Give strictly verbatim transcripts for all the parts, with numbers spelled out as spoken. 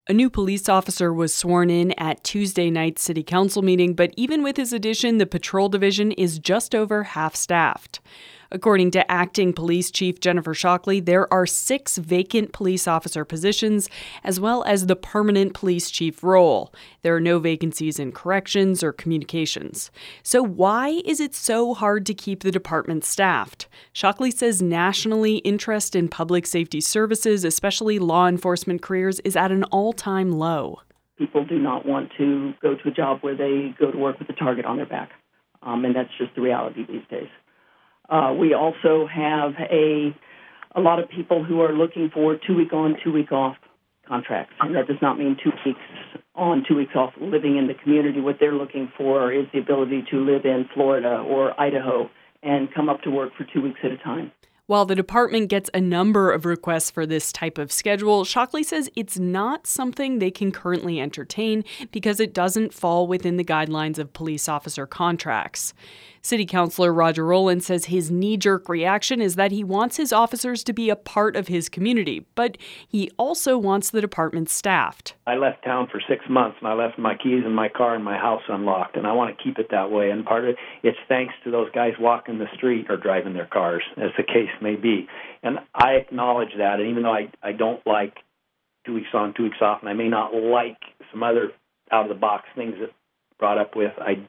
A new police officer was sworn in at Tuesday night's city council meeting, but even with his addition, the patrol division is just over half-staffed. According to acting police chief Jennifer Shockley, there are six vacant police officer positions, as well as the permanent police chief role. There are no vacancies in corrections or communications. So why is it so hard to keep the department staffed? Shockley says nationally, interest in public safety services, especially law enforcement careers, is at an all-time low. People do not want to go to a job where they go to work with a target on their back, um, and that's just the reality these days. Uh, we also have a a lot of people who are looking for two-week on, two-week off contracts. And that does not mean two weeks on, two weeks off living in the community. What they're looking for is the ability to live in Florida or Idaho and come up to work for two weeks at a time. While the department gets a number of requests for this type of schedule, Shockley says it's not something they can currently entertain because it doesn't fall within the guidelines of police officer contracts. City Councilor Roger Rowland says his knee-jerk reaction is that he wants his officers to be a part of his community, but he also wants the department staffed. I left town for six months, and I left my keys in my car and my house unlocked, and I want to keep it that way. And part of it, it's thanks to those guys walking the street or driving their cars, as the case may be. And I acknowledge that, and even though I, I don't like two weeks on, two weeks off, and I may not like some other out-of-the-box things that brought up with, I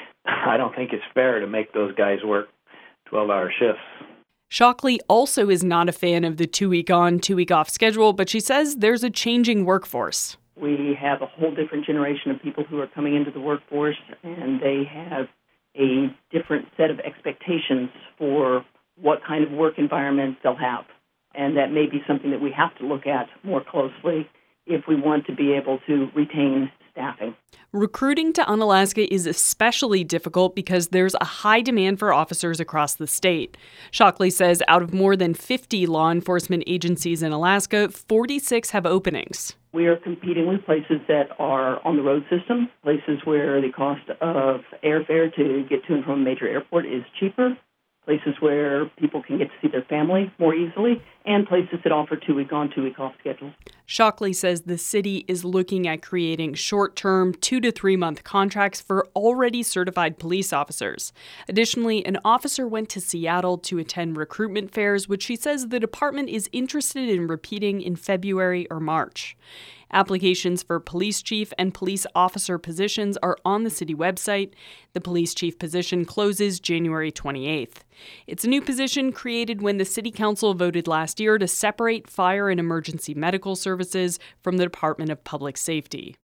I don't think it's fair to make those guys work twelve-hour shifts. Shockley also is not a fan of the two-week on, two-week off schedule, but she says there's a changing workforce. We have a whole different generation of people who are coming into the workforce, and they have a different set of expectations for what kind of work environment they'll have. And that may be something that we have to look at more closely if we want to be able to retain staffing. Recruiting to Unalaska is especially difficult because there's a high demand for officers across the state. Shockley says out of more than fifty law enforcement agencies in Alaska, forty-six have openings. We are competing with places that are on the road system, places where the cost of airfare to get to and from a major airport is cheaper, places where people can get to see their family more easily, and places that offer two-week on, two-week off schedules. Shockley says the city is looking at creating short-term, two- to three-month contracts for already certified police officers. Additionally, an officer went to Seattle to attend recruitment fairs, which she says the department is interested in repeating in February or March. Applications for police chief and police officer positions are on the city website. The police chief position closes January twenty-eighth. It's a new position created when the city council voted last year to separate fire and emergency medical services from the Department of Public Safety.